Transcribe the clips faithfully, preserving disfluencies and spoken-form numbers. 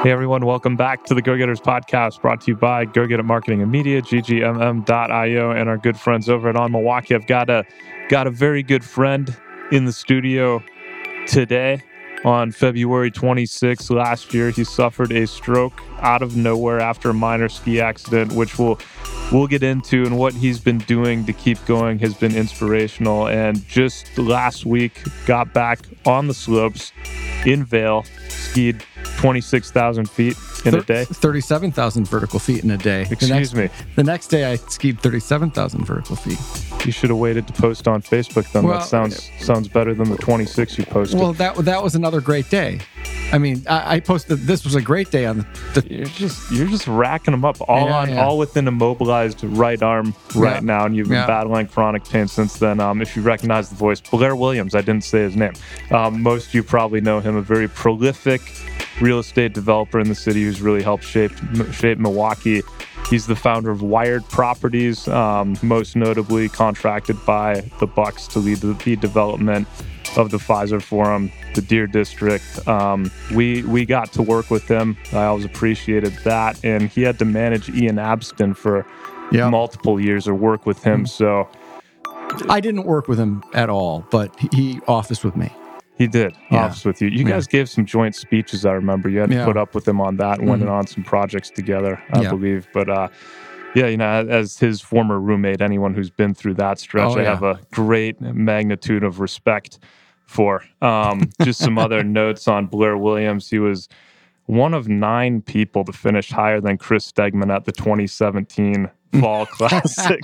Hey everyone, welcome back to the Go Getters podcast, brought to you by Go Get It Marketing and Media, G G M M dot I O, and our good friends over at On Milwaukee. I've got a got a very good friend in the studio today. On February twenty-sixth last year, he suffered a stroke out of nowhere after a minor ski accident, which we'll we'll get into, and what he's been doing to keep going has been inspirational. And just last week, got back on the slopes in Vail, skied twenty-six thousand feet in a day. thirty-seven thousand vertical feet in a day. Excuse the next, me. The next day, I skied thirty-seven thousand vertical feet. You should have waited to post on Facebook then. Well, that sounds sounds better than the twenty-six you posted. Well, that that was another great day. I mean, I, I posted this was a great day on the. the You're just you're just racking them up all Yeah, on yeah. all within immobilized right arm right Yeah. now, and you've been Yeah. battling chronic pain since then. Um, if you recognize the voice, Blair Williams, I didn't say his name. Um, most of you probably know him, a very prolific real estate developer in the city who's really helped shape shape Milwaukee. He's the founder of Wired Properties, um, most notably contracted by the Bucks to lead the, the development of the Pfizer Forum, the Deer District. Um, we we got to work with him. I always appreciated that, and he had to manage Ian Abston for Yeah. multiple years or work with him. So I didn't work with him at all, but he, he officed with me. he did Yeah. office with you. You Yeah. guys gave some joint speeches. I remember you had to Yeah. put up with him on that and went Mhm. on some projects together, I Yeah. believe. But uh, yeah, you know, as his former roommate, anyone who's been through that stretch, Oh, I yeah. have a great magnitude of respect for. Um, just some other notes on Blair Williams. He was one of nine people to finish higher than Chris Stegman at the twenty seventeen Fall Classic,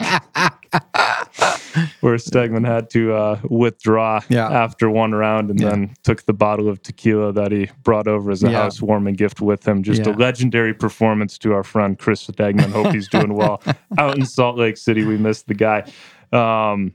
where Stegman had to uh, withdraw Yeah. after one round and Yeah. then took the bottle of tequila that he brought over as a Yeah. housewarming gift with him. Just a Yeah. legendary performance to our friend Chris Stegman. Hope he's doing well out in Salt Lake City. We missed the guy. Um,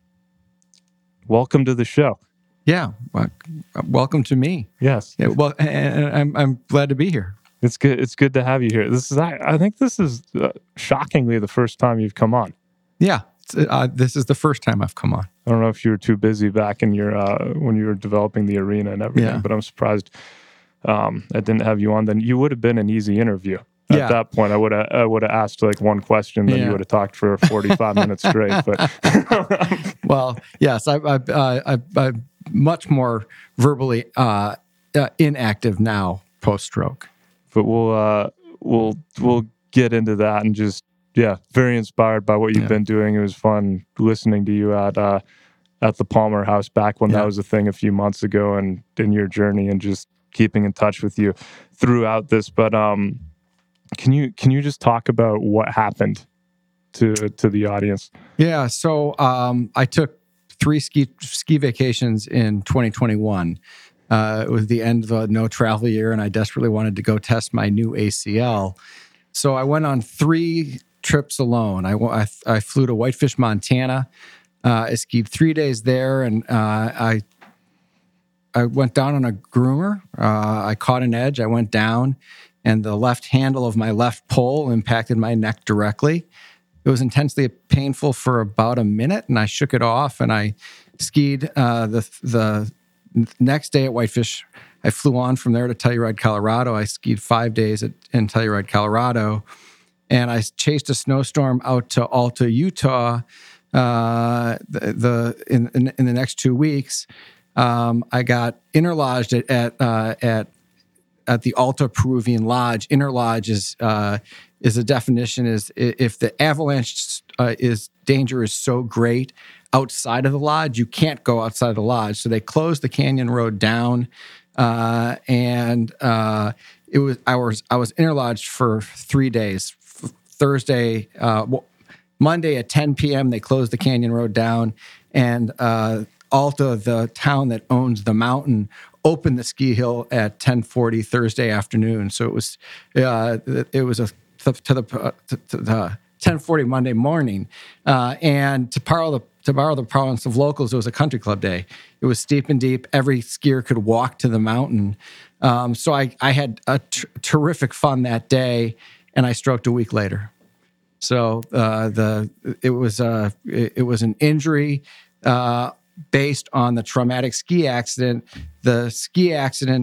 welcome to the show. Yeah. Well, welcome to me. Yes. Yeah, well, and, and I'm I'm glad to be here. It's good. It's good to have you here. This is, I, I think this is uh, shockingly the first time you've come on. Yeah. It's, uh, this is the first time I've come on. I don't know if you were too busy back in your, uh, when you were developing the arena and everything, Yeah. but I'm surprised um, I didn't have you on then. You would have been an easy interview. At Yeah. that point, I would have, I would have asked like one question, then Yeah. you would have talked for forty-five minutes straight. But Well, yes, I, I, I, I, I'm much more verbally uh, uh, inactive now post stroke. but we'll, uh, we'll, we'll get into that and just, yeah, very inspired by what you've Yeah. been doing. It was fun listening to you at, uh, at the Palmer House back when Yeah. that was a thing a few months ago, and in your journey and just keeping in touch with you throughout this. But um, can you can you just talk about what happened to to the audience? Yeah, so um, I took three ski ski vacations in twenty twenty-one. Uh, it was the end of the no travel year, and I desperately wanted to go test my new A C L. So I went on three trips alone. I, wa- I, I flew to Whitefish, Montana. Uh, I skied three days there, and uh, I I went down on a groomer. Uh, I caught an edge. I went down, and the left handle of my left pole impacted my neck directly. It was intensely painful for about a minute, and I shook it off, and I skied uh, the the next day at Whitefish. I flew on from there to Telluride, Colorado. I skied five days at, in Telluride, Colorado, and I chased a snowstorm out to Alta, Utah. Uh, the, the in, in in the next two weeks, um, I got interlodged at at uh, at at the Alta Peruvian Lodge. Interlodge is uh, is a definition is i- if the avalanche uh, is danger is so great outside of the lodge, you can't go outside of the lodge. So they closed the canyon road down, uh, and uh, it was I was I was interlodged for three days. F- Thursday, uh, well, Monday at ten p.m. they closed the canyon road down, and uh, Alta, the town that owns the mountain, opened the ski hill at ten forty Thursday afternoon. So it was uh, it was a to the uh, to, to the ten forty Monday morning, uh, and to borrow the to borrow the parlance of locals, it was a country club day. It was steep and deep. Every skier could walk to the mountain. Um, so I I had a t- terrific fun that day, and I stroked a week later. So uh, the it was uh, it, it was an injury uh, based on the traumatic ski accident. The ski accident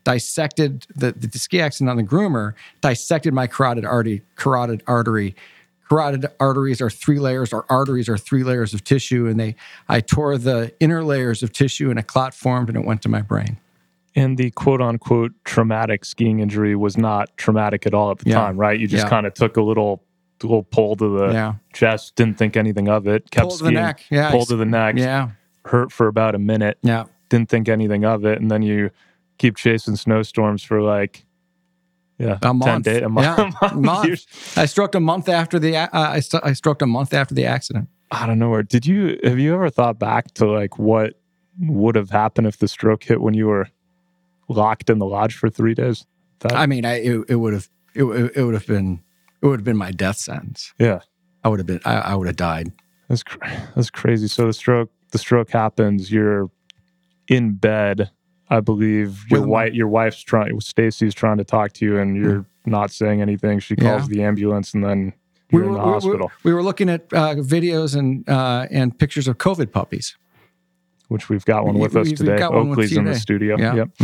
dissected the, the, the ski accident on the groomer, dissected my carotid artery. Carotid artery. Carotid arteries are three layers, or arteries are three layers of tissue, and they I tore the inner layers of tissue, and a clot formed, and it went to my brain. And the quote-unquote traumatic skiing injury was not traumatic at all at the yeah. time, right? You just yeah. kind of took a little little pull to the yeah. chest, didn't think anything of it, kept pull skiing, to the neck. Yeah, pull to the neck, yeah. hurt for about a minute, yeah. didn't think anything of it, and then you keep chasing snowstorms for like, yeah, a month. ten days, a month. Yeah, a month. month. I stroked a month after the uh, I, st- I stroked a month after the accident. Out of nowhere. Did you have you ever thought back to like what would have happened if the stroke hit when you were locked in the lodge for three days? That, I mean, I it, it would have it, it would have been it would have been my death sentence. Yeah, I would have been I, I would have died. That's cr- that's crazy. So the stroke the stroke happens. You're in bed. I believe your With- wife, your wife's trying, Stacy's trying to talk to you, and you're not saying anything. She calls Yeah. the ambulance, and then you're we in were, the we, hospital, we, we were looking at uh, videos and uh, and pictures of COVID puppies. which we've got one We- with us we've today. got one with Oakley's you in the today. studio. Yeah. Yep.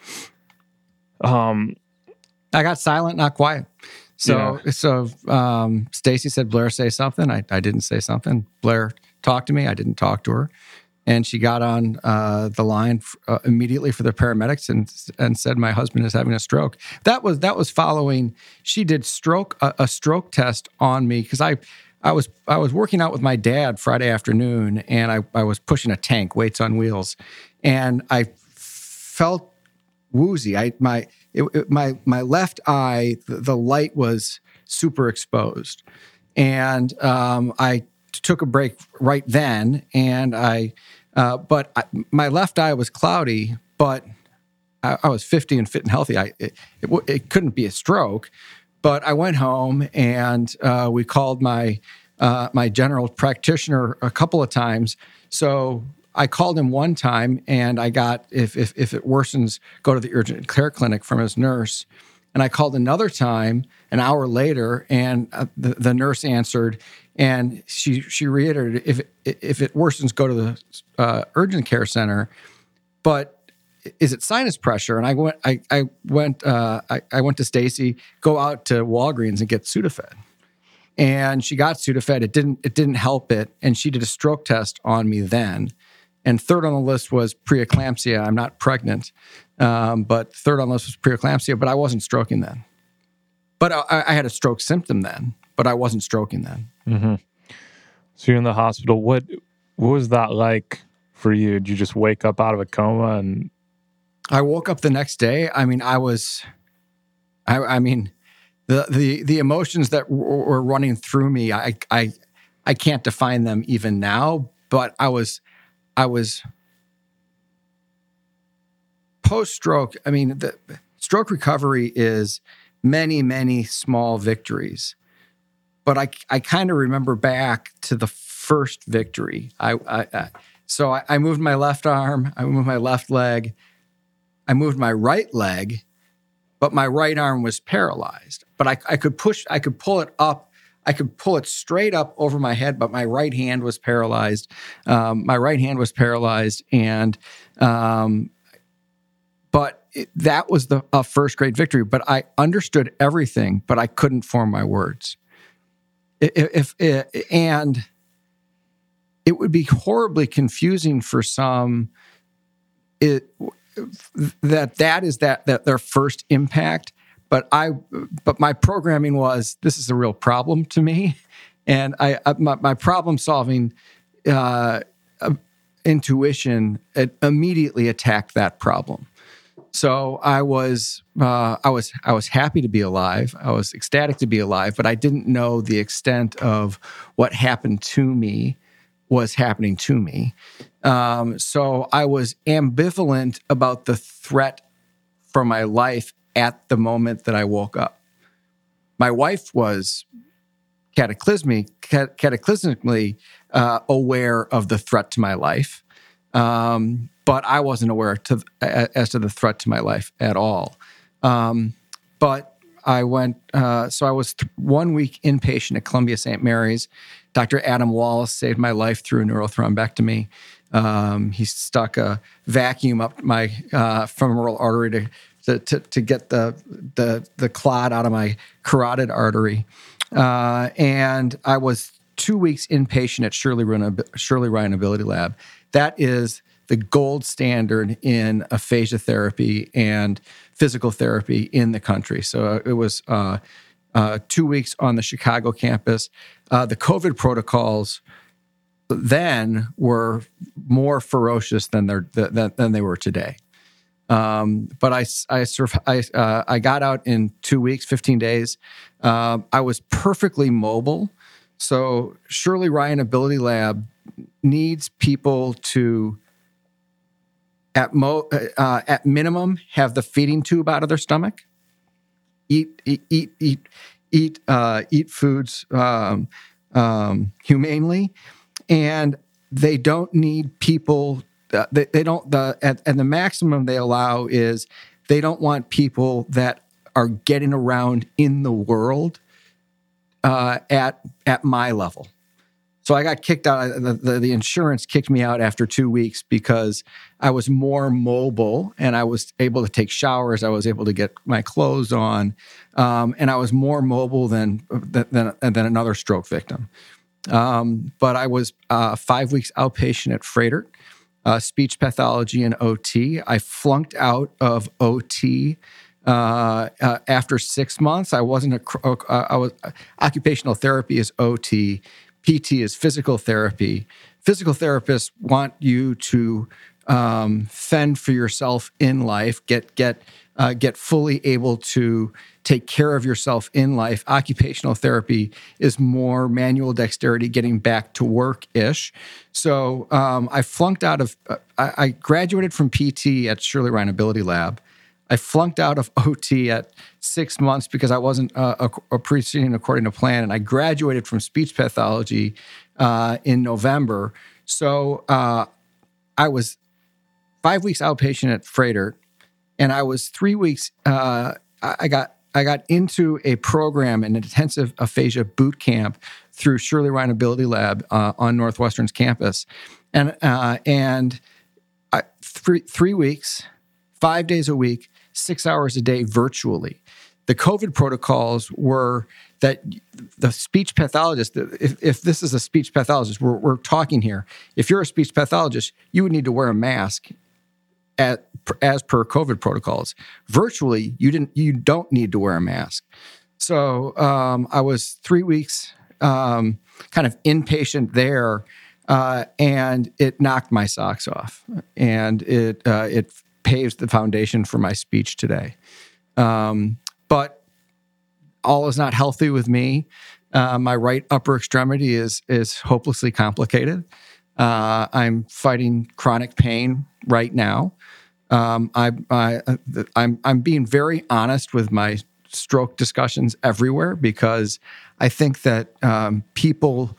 Mhm. Um. I got silent, not quiet. So so um, Stacy said, "Blair, say something." I, I didn't say something. Blair talked to me. I didn't talk to her. And she got on uh, the line f- uh, immediately for the paramedics and and said, "My husband is having a stroke." That was that was following. She did stroke a, a stroke test on me because I I was I was working out with my dad Friday afternoon, and I I was pushing a tank, weights on wheels, and I felt woozy. I my it, it, my my left eye, the, the light was super exposed, and um, I took a break right then, and I, uh, but I, my left eye was cloudy, but I, I was fifty and fit and healthy. I it, it, it couldn't be a stroke, but I went home and uh, we called my uh, my general practitioner a couple of times. So I called him one time, and I got if if if it worsens, go to the urgent care clinic from his nurse. And I called another time an hour later, and uh, the, the nurse answered, and she she reiterated, if it, if it worsens, go to the uh, urgent care center. But is it sinus pressure? And I went I I went uh, I, I went to Stacy, go out to Walgreens and get Sudafed, and she got Sudafed. It didn't it didn't help it, and she did a stroke test on me then. And third on the list was preeclampsia. I'm not pregnant, um, but third on the list was preeclampsia, but I wasn't stroking then. But I, I had a stroke symptom then, but I wasn't stroking then. Mm-hmm. So you're in the hospital. What what was that like for you? Did you just wake up out of a coma? And I woke up the next day. I mean, I was, I, I mean, the the the emotions that w- were running through me, I I I can't define them even now. But I was. I was post-stroke. I mean, the stroke recovery is many, many small victories. But I, I kind of remember back to the first victory. I, I, I so I, I moved my left arm. I moved my left leg. I moved my right leg, but my right arm was paralyzed. But I, I could push. I could pull it up. I could pull it straight up over my head, but my right hand was paralyzed. Um, my right hand was paralyzed, and um, but it, that was the uh, first great victory. But I understood everything, but I couldn't form my words. If, if, if and it would be horribly confusing for some. It that that is that that their first impact. But I, but my programming was, this is a real problem to me, and I, I my, my problem solving uh, uh, intuition it immediately attacked that problem. So I was, uh, I was, I was happy to be alive. I was ecstatic to be alive, but I didn't know the extent of what happened to me was happening to me. Um, so I was ambivalent about the threat for my life at the moment that I woke up. My wife was cataclysmic, cat- cataclysmically uh, aware of the threat to my life, um, but I wasn't aware to, as to the threat to my life at all. Um, but I went, uh, so I was th- one week inpatient at Columbia Saint Mary's. Doctor Adam Wallace saved my life through a neurothrombectomy. Um, he stuck a vacuum up my uh, femoral artery to to to, to get the, the the clot out of my carotid artery, uh, and I was two weeks inpatient at Shirley Ryan, Shirley Ryan Ability Lab. That is the gold standard in aphasia therapy and physical therapy in the country. So it was uh, uh, two weeks on the Chicago campus. Uh, the COVID protocols then were more ferocious than they're than, than they were today. Um, but I I I, uh, I got out in two weeks, fifteen days. Uh, I was perfectly mobile. So Shirley Ryan Ability Lab needs people to, at mo uh, at minimum, have the feeding tube out of their stomach, eat eat eat eat eat, uh, eat foods um, um, humanely, and they don't need people. Uh, they, they don't the at, and the maximum they allow is they don't want people that are getting around in the world uh, at at my level. So I got kicked out. The, the, the insurance kicked me out after two weeks because I was more mobile and I was able to take showers. I was able to get my clothes on, um, and I was more mobile than than, than another stroke victim. Um, but I was uh, five weeks outpatient at Froedtert, uh, speech pathology and O T. I flunked out of O T uh, uh, after six months. I wasn't a. Uh, I was occupational therapy is O T. P T is physical therapy. Physical therapists want you to um, fend for yourself in life, get get uh, get fully able to take care of yourself in life. Occupational therapy is more manual dexterity, getting back to work-ish. So um, I flunked out of, uh, I, I graduated from P T at Shirley Ryan Ability Lab. I flunked out of O T at six months because I wasn't uh, a, a proceeding according to plan, and I graduated from speech pathology uh, in November. So uh, I was five weeks outpatient at Froedtert, and I was three weeks. Uh, I got I got into a program, an intensive aphasia boot camp through Shirley Ryan Ability Lab uh, on Northwestern's campus, and uh, and I, three three weeks, five days a week, six hours a day virtually. The COVID protocols were that the speech pathologist, if, if this is a speech pathologist, we're, we're talking here. If you're a speech pathologist, you would need to wear a mask at, as per COVID protocols. Virtually, you didn't. You don't need to wear a mask. So um, I was three weeks um, kind of inpatient there, uh, and it knocked my socks off, and it uh, it. paves the foundation for my speech today. Um, but all is not healthy with me. Uh, my right upper extremity is is hopelessly complicated. Uh, I'm fighting chronic pain right now. Um, I, I, I'm I'm being very honest with my stroke discussions everywhere because I think that um, people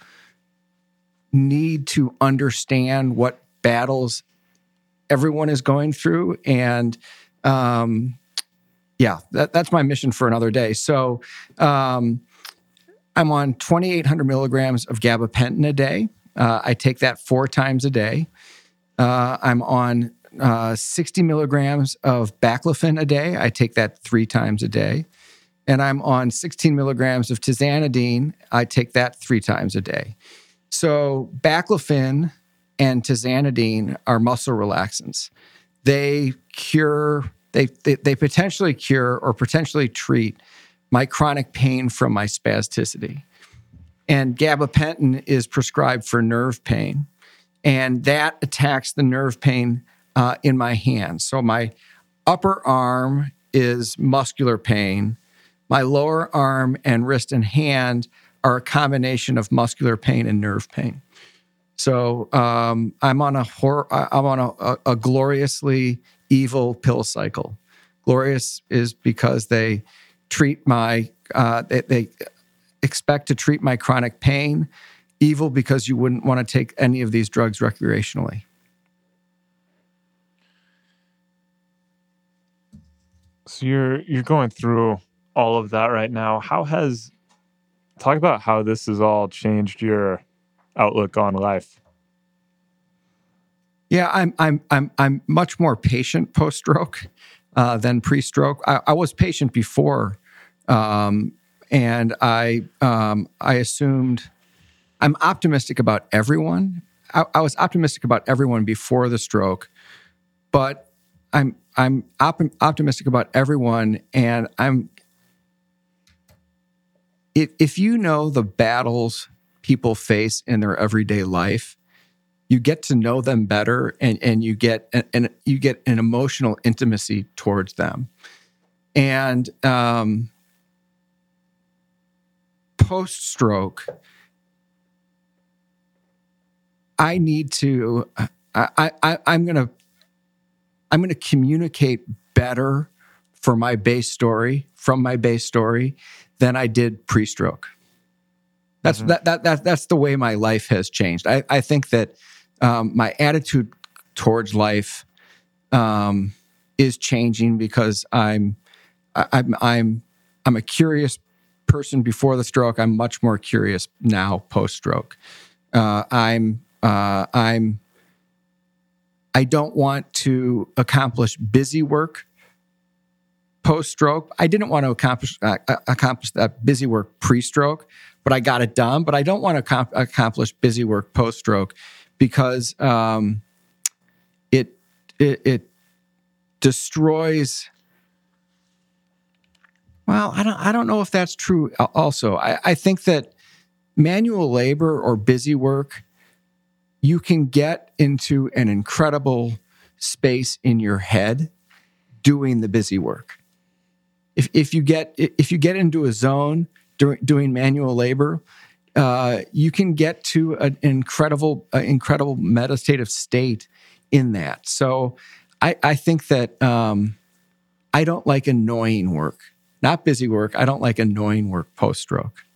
need to understand what battles everyone is going through. And um, yeah, that, that's my mission for another day. So um, I'm on twenty-eight hundred milligrams of gabapentin a day. Uh, I take that four times a day. Uh, I'm on uh, sixty milligrams of baclofen a day. I take that three times a day. And I'm on sixteen milligrams of tizanidine. I take that three times a day. So baclofen and tizanidine are muscle relaxants. They cure, they, they they potentially cure or potentially treat my chronic pain from my spasticity. And gabapentin is prescribed for nerve pain, and that attacks the nerve pain uh, in my hands. So my upper arm is muscular pain. My lower arm and wrist and hand are a combination of muscular pain and nerve pain. So um, I'm on a hor- I'm on a, a, a gloriously evil pill cycle. Glorious is because they treat my uh, they, they expect to treat my chronic pain. Evil because you wouldn't want to take any of these drugs recreationally. So you're you're going through all of that right now. How has talk about how this has all changed your outlook on life? Yeah, I'm I'm I'm I'm much more patient post-stroke. uh, than pre-stroke. I, I was patient before, um, and I um, I assumed I'm optimistic about everyone. I, I was optimistic about everyone before the stroke, but I'm I'm op- optimistic about everyone, and I'm if if you know the battles people face in their everyday life, you get to know them better, and and you get and, and you get an emotional intimacy towards them, and um, post stroke, I need to. I, I I'm gonna. I'm going to communicate better for my base story, from my base story, than I did pre-stroke. That's mm-hmm. that, that that that's the way my life has changed. I, I think that um, my attitude towards life um, is changing because I'm I, I'm I'm I'm a curious person before the stroke. I'm much more curious now post-stroke. Uh, I'm uh, I'm I don't want to accomplish busy work post-stroke. I didn't want to accomplish uh, accomplish that busy work pre-stroke, but I got it done. But I don't want to com- accomplish busy work post-stroke because um, it, it it destroys. Well, I don't I don't know if that's true. Also, I, I think that manual labor or busy work, you can get into an incredible space in your head doing the busy work. If if you get if you get into a zone doing doing manual labor, uh, you can get to an incredible uh, incredible meditative state in that. So I, I think that um, I don't like annoying work, not busy work. I don't like annoying work post stroke.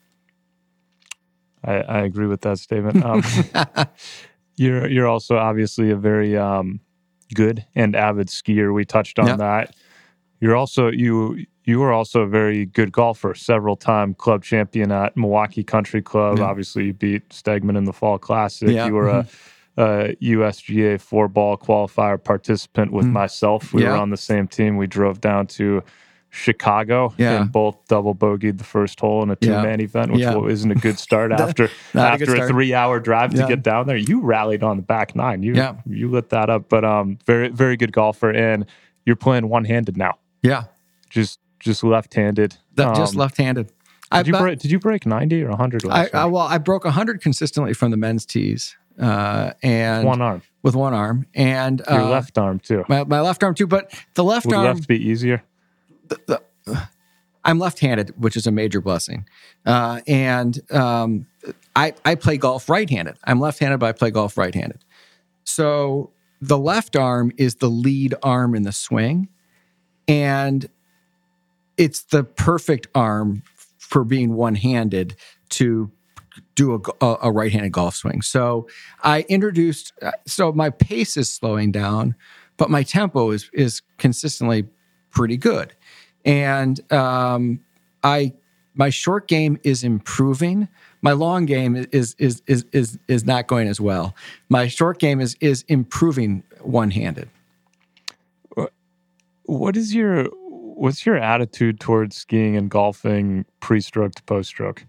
I, I agree with that statement. Um, You're you're also obviously a very um, good and avid skier. We touched on yep. that. You're also you you were also a very good golfer, several time club champion at Milwaukee Country Club. Yep. Obviously, you beat Stegman in the Fall Classic. Yep. You were a, a U S G A four ball qualifier participant with mm. myself. We yep. were on the same team. We drove down to Chicago yeah. and both double bogeyed the first hole in a two-man yeah. event, which yeah. isn't a good start after after a, a three-hour drive yeah. to get down there. You rallied on the back nine. You yeah. you lit that up. But um, very very good golfer, and you're playing one-handed now. Yeah, just just left-handed. That, um, just left-handed. Did I, you break? Did you break ninety or one hundred last I, I, well, I broke one hundred consistently from the men's tees, uh, and one arm with one arm, and your uh, left arm too. My, my left arm too, but the left Would arm left be easier. The, the, I'm left-handed, which is a major blessing, uh, and um, I I play golf right-handed. I'm left-handed, but I play golf right-handed. So the left arm is the lead arm in the swing, and it's the perfect arm for being one-handed to do a, a, a right-handed golf swing. So I introduced. So my pace is slowing down, but my tempo is is consistently pretty good. And um, I, my short game is improving. My long game is is is is is not going as well. My short game is is improving one-handed. What is your what's your attitude towards skiing and golfing pre-stroke to post-stroke?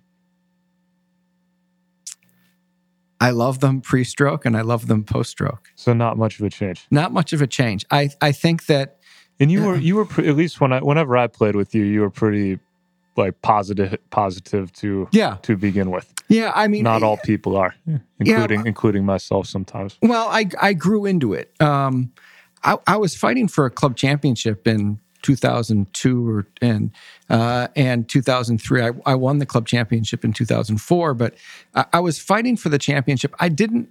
I love them pre-stroke and I love them post-stroke. So not much of a change. Not much of a change. I I think that. And you were you were pre- at least when I whenever I played with you, you were pretty like positive positive to yeah. to begin with. Yeah, I mean, not all people are, including yeah, including myself sometimes. Well, I I grew into it. Um, I, I was fighting for a club championship in two thousand two or and uh, and two thousand three. I, I won the club championship in two thousand four, but I, I was fighting for the championship. I didn't.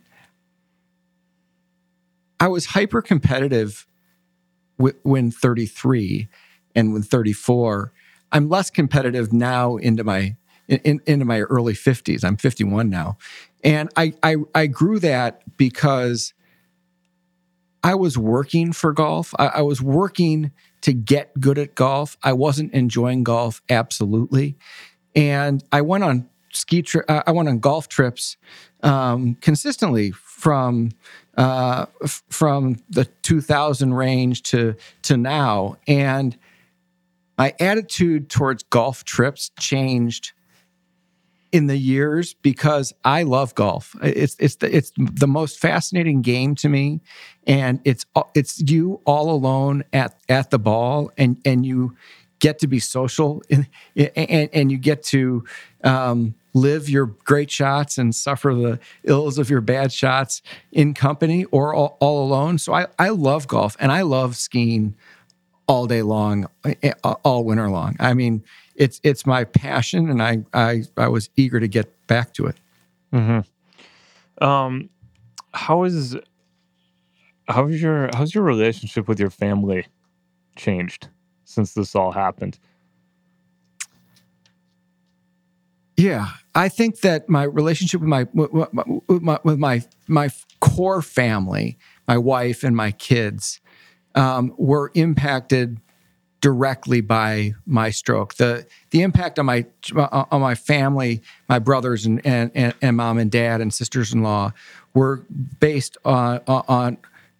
I was hyper competitive. When thirty-three and when thirty-four, I'm less competitive now into my in, into my early fifties. I'm fifty-one now, and I, I I grew that because I was working for golf. I, I was working to get good at golf. I wasn't enjoying golf absolutely, and I went on ski tri- uh, I went on golf trips um, consistently from uh, f- from the two thousand range to to now, and my attitude towards golf trips changed in the years because I love golf. It's it's the, it's the most fascinating game to me, and it's it's you all alone at at the ball, and and you get to be social, and and, and you get to um, live your great shots and suffer the ills of your bad shots in company or all, all alone. So I I love golf, and I love skiing all day long, all winter long. I mean, it's it's my passion, and I I, I was eager to get back to it. Mm-hmm. Um, how is how's your how's your relationship with your family changed since this all happened? Yeah, I think that my relationship with my with my with my, my core family, my wife and my kids, um, were impacted directly by my stroke. The the impact on my on my family, my brothers and and, and, and mom and dad and sisters-in-law were based on on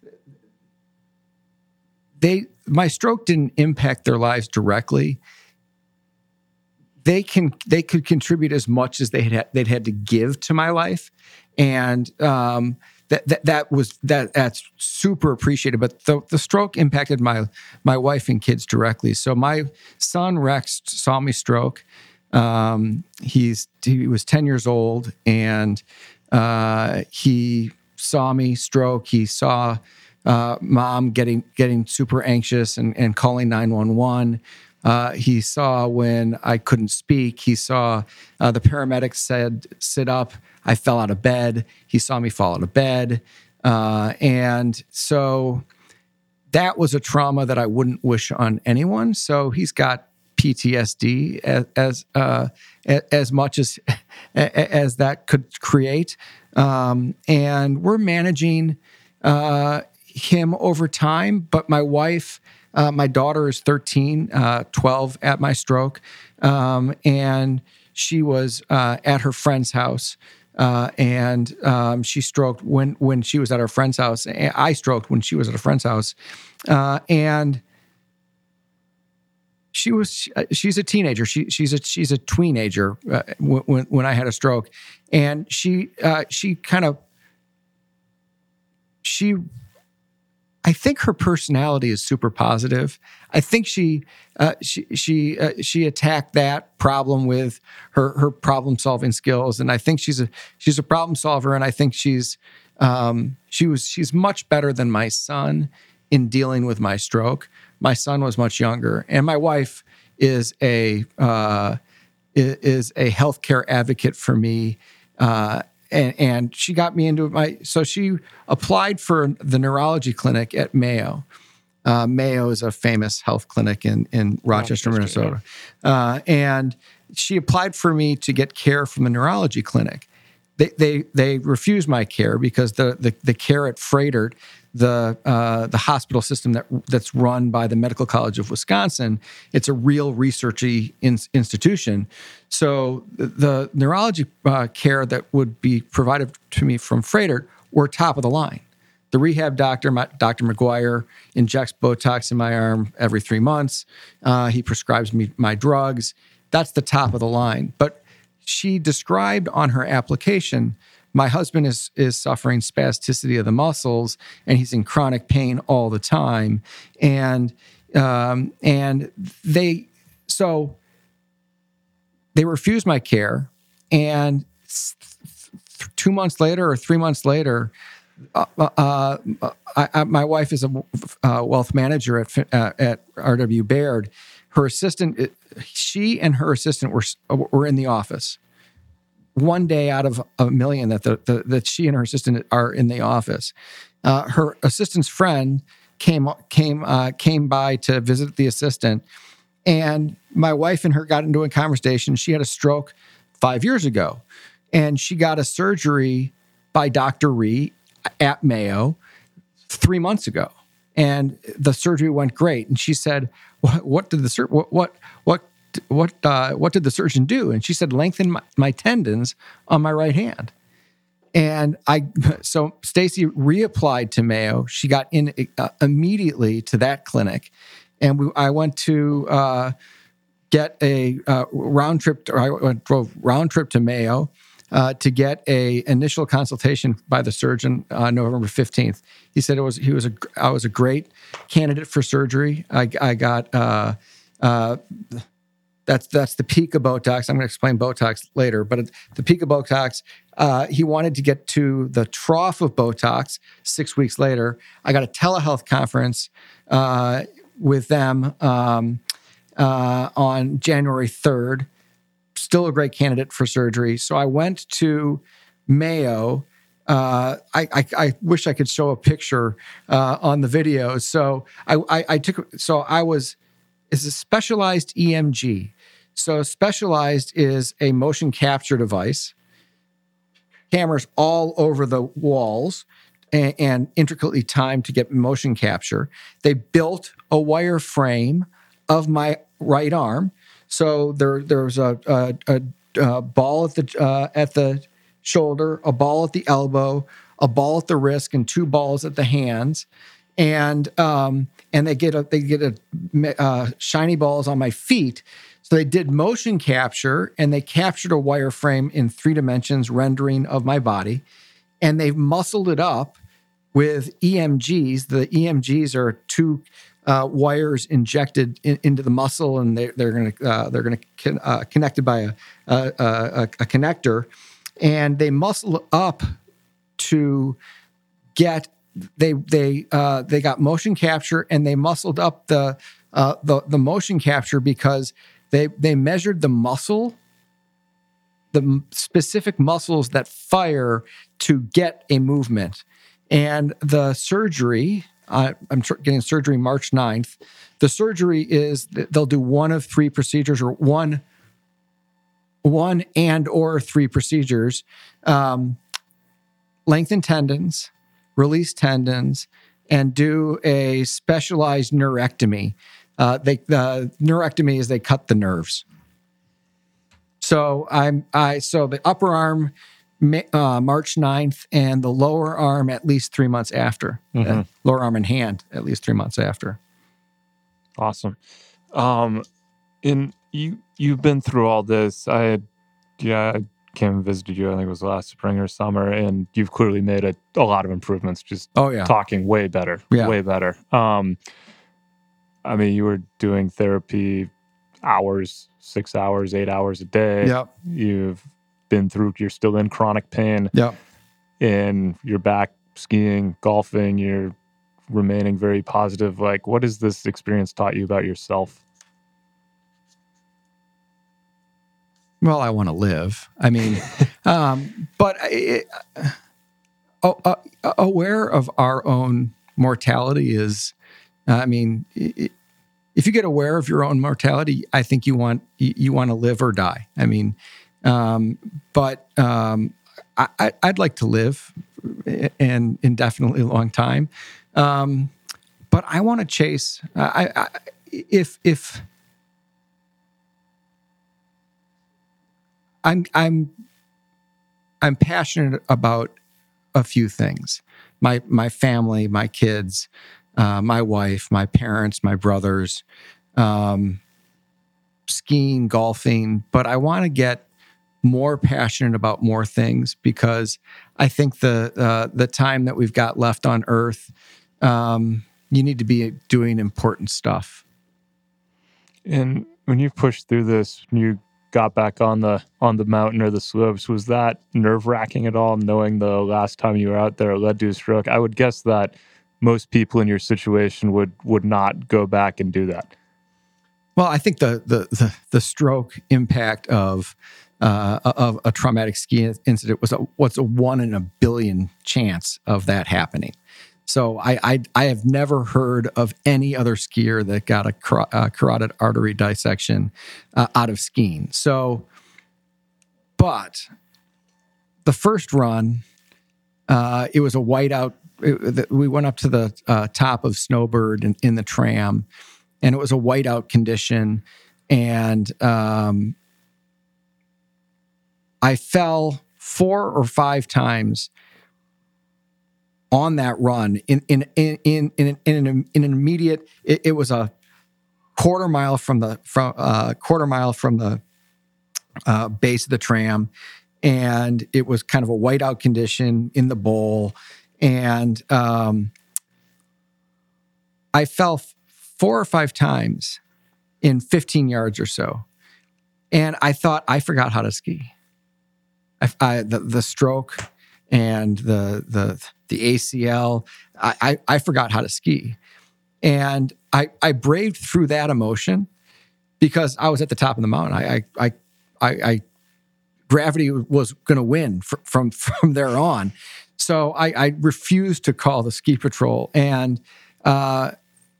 they my stroke didn't impact their lives directly. They can they could contribute as much as they had they'd had to give to my life, and um, that, that that was that that's super appreciated. But the, the stroke impacted my my wife and kids directly. So my son Rex saw me stroke. Um, he's he was ten years old, and uh, he saw me stroke. He saw uh, mom getting getting super anxious and, and calling nine one one. Uh, he saw when I couldn't speak. He saw uh, the paramedics said, sit up. I fell out of bed. He saw me fall out of bed. Uh, and so that was a trauma that I wouldn't wish on anyone. So he's got P T S D as as, uh, as much as as that could create. Um, and we're managing uh, him over time. But my wife... Uh, my daughter is thirteen, uh, twelve at my stroke, um, and she was uh, at her friend's house, uh, and um, she stroked when when she was at her friend's house. I stroked when she was at a friend's house, uh, and she was she's a teenager. She she's a she's a tweenager uh, when when I had a stroke, and she uh, she kind of she. I think her personality is super positive. I think she uh, she she uh, she attacked that problem with her her problem solving skills, and I think she's a she's a problem solver. And I think she's um, she was she's much better than my son in dealing with my stroke. My son was much younger, and my wife is a uh, is a healthcare advocate for me. Uh, And, and she got me into my, so she applied for the neurology clinic at Mayo. Uh, Mayo is a famous health clinic in, in Rochester, Minnesota. Uh, and she applied for me to get care from the neurology clinic. They they they refused my care because the the, the care at Froedtert, the uh, the hospital system that that's run by the Medical College of Wisconsin, it's a real researchy in, institution. So the, the neurology uh, care that would be provided to me from Froedtert were top of the line. The rehab doctor, my, Doctor McGuire, injects Botox in my arm every three months. Uh, he prescribes me my drugs. That's the top of the line. But she described on her application, my husband is is suffering spasticity of the muscles, and he's in chronic pain all the time. And um, and they so they refused my care. And th- two months later or three months later, uh, uh, I, I, my wife is a uh, wealth manager at uh, at R W Baird. Her assistant, she and her assistant were were in the office. One day out of a million that the, the that she and her assistant are in the office. Uh, her assistant's friend came came uh, came by to visit the assistant, and my wife and her got into a conversation. She had a stroke five years ago, and she got a surgery by Doctor Ree at Mayo three months ago, and the surgery went great. And she said, "What, what did the sur- what what what what uh, what did the surgeon do?" And she said, "Lengthen my, my tendons on my right hand." And I, so Stacy reapplied to Mayo. She got in uh, immediately to that clinic, and we, I went to uh, get a uh, round trip. To, I went, drove round trip to Mayo uh, to get a initial consultation by the surgeon on November fifteenth. He said it was he was a I was a great candidate for surgery. I, I got. Uh, uh, That's that's the peak of Botox. I'm going to explain Botox later, but the peak of Botox, uh, he wanted to get to the trough of Botox six weeks later. I got a telehealth conference uh, with them um, uh, on January third. Still a great candidate for surgery. So I went to Mayo. Uh, I, I, I wish I could show a picture uh, on the video. So I, I, I took. So I was. It's a specialized E M G. So specialized is a motion capture device, cameras all over the walls, and, and intricately timed to get motion capture. They built a wire frame of my right arm. So there, there's a, a, a, a ball at the uh, at the shoulder, a ball at the elbow, a ball at the wrist, and two balls at the hands. And um, and they get a, they get a uh, shiny balls on my feet. So they did motion capture, and they captured a wireframe in three dimensions rendering of my body, and they've muscled it up with E M Gs. The E M Gs are two uh, wires injected in, into the muscle, and they, they're going to uh, they're going to uh, connected by a, a, a, a connector, and they muscle up to get. They they uh, they got motion capture, and they muscled up the uh, the the motion capture because they they measured the muscle, the specific muscles that fire to get a movement, and the surgery. Uh, I'm tr- getting surgery March ninth. The surgery is they'll do one of three procedures, or one one and or three procedures. Um, lengthen tendons, release tendons, and do a specialized neurectomy. Uh, they the neurectomy is they cut the nerves. So I'm I so the upper arm uh, March ninth, and the lower arm at least three months after. Mm-hmm. Uh, lower arm and hand at least three months after. Awesome. Um, and you you've been through all this. I had yeah. I, came and visited you, I think it was last spring or summer, and you've clearly made a, a lot of improvements, just oh, yeah. talking way better, yeah. way better. Um, I mean, you were doing therapy hours, six hours, eight hours a day. Yep. You've been through, you're still in chronic pain. Yep. And you're back skiing, golfing, you're remaining very positive. Like, what has this experience taught you about yourself? Well, I want to live. I mean, um, but it, uh, uh, aware of our own mortality is, uh, I mean, it, if you get aware of your own mortality, I think you want you, you want to live or die. I mean, um, but um, I, I'd like to live an indefinitely long time, um, but I want to chase. I, I if if. I'm I'm I'm passionate about a few things. My my family, my kids, uh, my wife, my parents, my brothers, um, skiing, golfing. But I want to get more passionate about more things because I think the uh, the time that we've got left on Earth, um, you need to be doing important stuff. And when you pushed through this, you got back on the on the mountain or the slopes, was that nerve-wracking at all, knowing the last time you were out there it led to a stroke? I would guess that most people in your situation would would not go back and do that. Well, I think the the the, the stroke impact of uh, of a traumatic ski incident was a, what's a one in a billion chance of that happening. So I, I I have never heard of any other skier that got a car- uh, carotid artery dissection uh, out of skiing. So, but the first run, uh, it was a whiteout. It, we went up to the uh, top of Snowbird in, in the tram, and it was a whiteout condition. And um, I fell four or five times on that run in in in in in, in, an, in an immediate. It, it was a quarter mile from the from uh, quarter mile from the uh, base of the tram, and it was kind of a whiteout condition in the bowl, and um, I fell f- four or five times in fifteen yards or so, and I thought I forgot how to ski. I, I the, the stroke and the the the A C L, I, I I forgot how to ski, and I I braved through that emotion because I was at the top of the mountain. I I I, I, I gravity was going to win fr- from from there on, so I, I refused to call the ski patrol, and uh,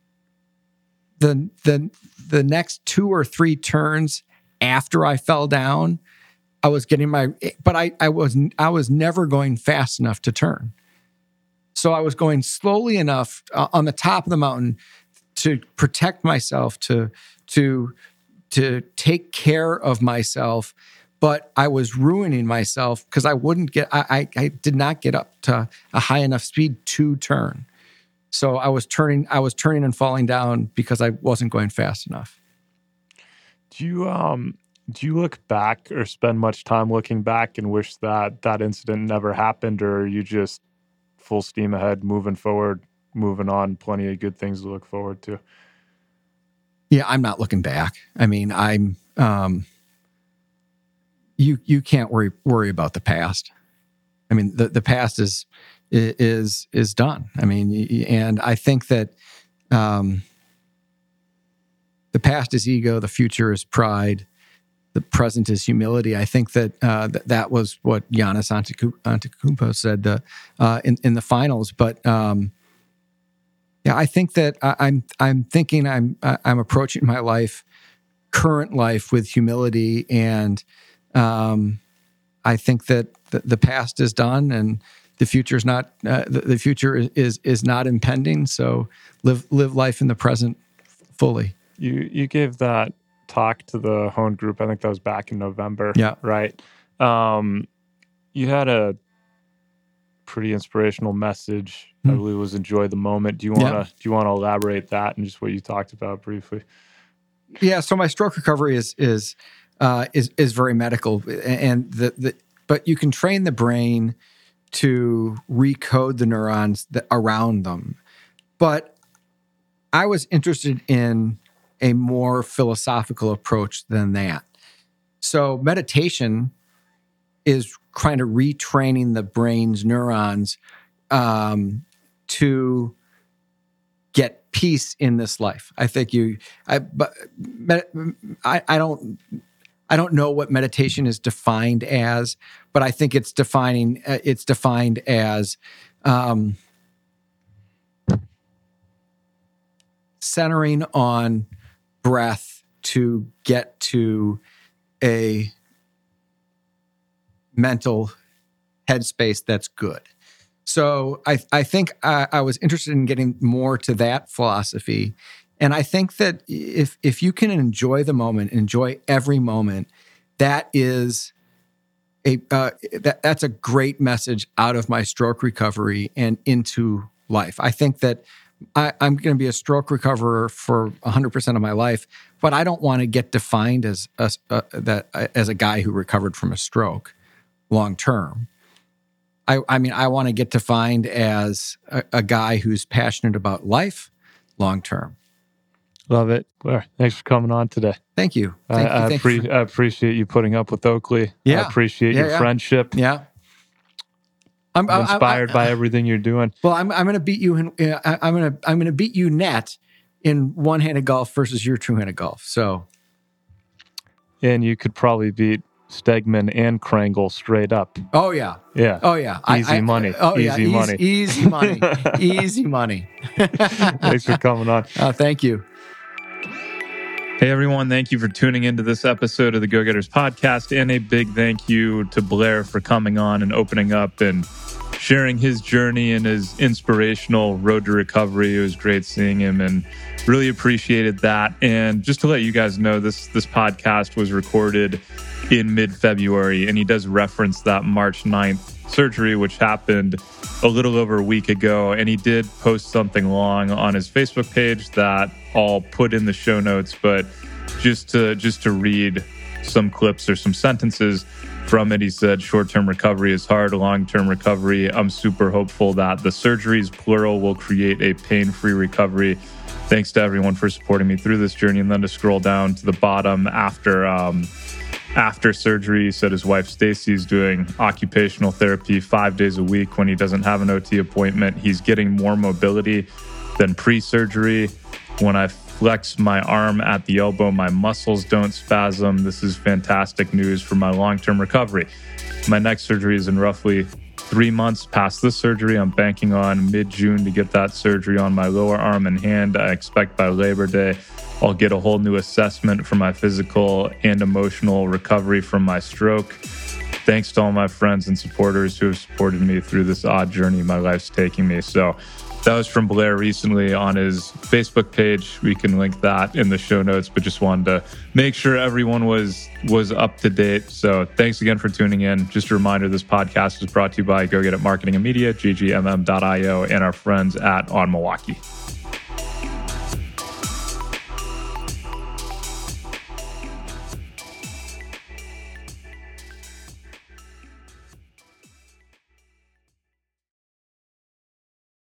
the the the next two or three turns after I fell down, I was getting my, but I, I was I was never going fast enough to turn. So I was going slowly enough uh, on the top of the mountain to protect myself, to to to take care of myself, but I was ruining myself because I wouldn't get. I, I I did not get up to a high enough speed to turn. So I was turning. I was turning and falling down because I wasn't going fast enough. Do you um do you look back or spend much time looking back and wish that that incident never happened, or are you just full steam ahead, moving forward, moving on, plenty of good things to look forward to? Yeah, I'm not looking back. I mean, I'm um you you can't worry worry about the past. I mean, the, the past is is is done. I mean, and I think that um the past is ego, the future is pride, the present is humility. I think that uh, th- that was what Giannis Antetokounmpo said uh, uh, in in the finals. But um, yeah, I think that I, I'm I'm thinking I'm I'm approaching my life, current life, with humility, and um, I think that the, the past is done and the future is not. Uh, the, the future is, is is not impending. So live live life in the present fully. You you gave that talk to the Hone group. I think that was back in November. Yeah. Right. Um, you had a pretty inspirational message. Mm. I believe it was enjoy the moment. Do you want to yeah. do you want to elaborate that and just what you talked about briefly? Yeah. So my stroke recovery is is uh, is is very medical, and the the but you can train the brain to recode the neurons that around them. But I was interested in a more philosophical approach than that. So meditation is kind of retraining the brain's neurons um, to get peace in this life. I think you, I, but I, I don't, I don't know what meditation is defined as, but I think it's defining, it's defined as um, centering on breath to get to a mental headspace that's good. So I, I think I, I was interested in getting more to that philosophy. And I think that if if you can enjoy the moment, enjoy every moment, that is a uh, that, that's a great message out of my stroke recovery and into life. I think that I, I'm going to be a stroke recoverer for one hundred percent of my life, but I don't want to get defined as a, uh, that uh, as a guy who recovered from a stroke long term. I, I mean, I want to get defined as a, a guy who's passionate about life long term. Love it. Claire, thanks for coming on today. Thank you. Thank I, you. I, Thank appre- you for- I appreciate you putting up with Oakley. Yeah. I appreciate yeah, your yeah. friendship. Yeah. I'm, I'm inspired I, I, by everything you're doing. Well, I'm I'm going to beat you in uh, I'm going to I'm going to beat you net in one-handed golf versus your two-handed golf. So, and you could probably beat Stegman and Krangle straight up. Oh yeah, yeah, oh yeah, easy I, I, money. Oh easy yeah, easy money. Easy money. Easy money. Thanks for coming on. Oh, thank you. Hey everyone, thank you for tuning into this episode of the Go Getters podcast, and a big thank you to Blair for coming on and opening up and sharing his journey and his inspirational road to recovery. It was great seeing him and really appreciated that. And just to let you guys know, this this podcast was recorded in mid-February, and he does reference that March ninth surgery, which happened a little over a week ago. And he did post something long on his Facebook page that I'll put in the show notes, but just to just to read some clips or some sentences from it. He said, short-term recovery is hard, long-term recovery, I'm super hopeful that the surgeries, plural, will create a pain-free recovery. Thanks to everyone for supporting me through this journey. And then to scroll down to the bottom, after um, after surgery, he said his wife Stacy is doing occupational therapy five days a week when he doesn't have an O T appointment. He's getting more mobility than pre-surgery. When I flex my arm at the elbow, my muscles don't spasm. This is fantastic news for my long-term recovery. My next surgery is in roughly three months past this surgery. I'm banking on mid-June to get that surgery on my lower arm and hand. I expect by Labor Day, I'll get a whole new assessment for my physical and emotional recovery from my stroke. Thanks to all my friends and supporters who have supported me through this odd journey my life's taking me. So that was from Blair recently on his Facebook page. We can link that in the show notes, but just wanted to make sure everyone was was up to date. So thanks again for tuning in. Just a reminder, this podcast is brought to you by Go Get It Marketing and Media, G G M M dot I O, and our friends at On Milwaukee.